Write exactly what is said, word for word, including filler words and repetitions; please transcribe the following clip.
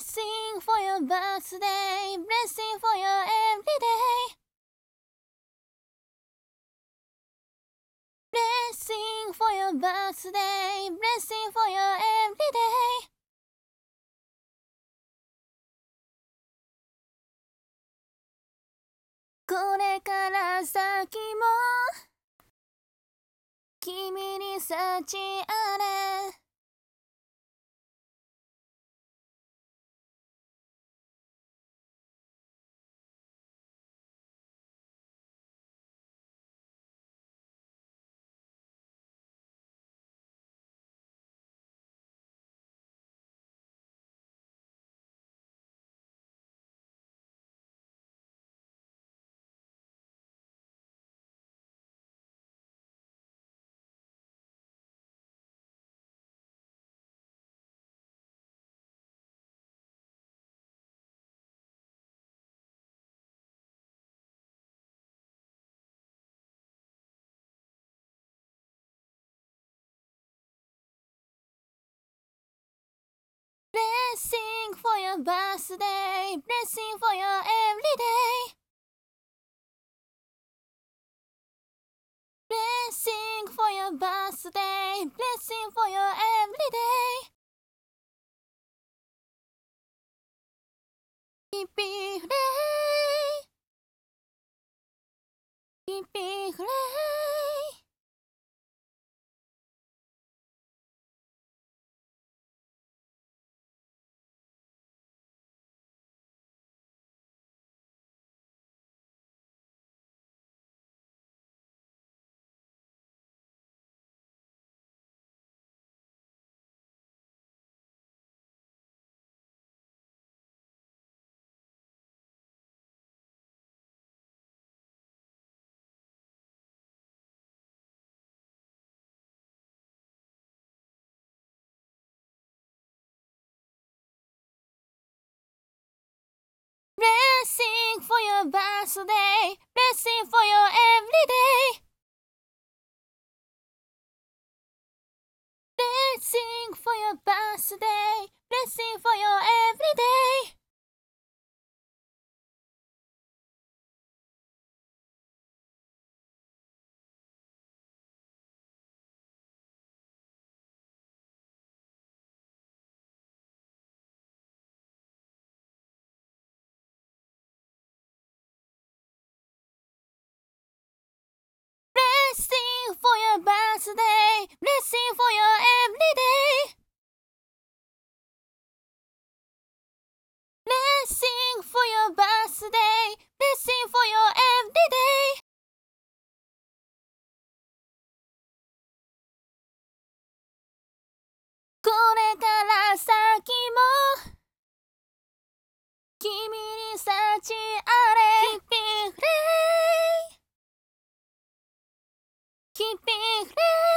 Blessing for your birthday, blessing for your everyday. Blessing for your birthday, blessing for your everyday. これから先も君に幸あれ。Blessing for your birthday, blessing for your everyday. Blessing for your birthday, blessing for your everyday. ピピフレイ、ピピフレイ。Blessing for your birthday, blessing for your everyday. Blessing for your birthday, blessing for your everyday. 'Blessing for your birthday, blessing for your everyday. Blessing for your birthday, blessing for your everyday. これから先も君に幸あれ。Keep it free, keep it free.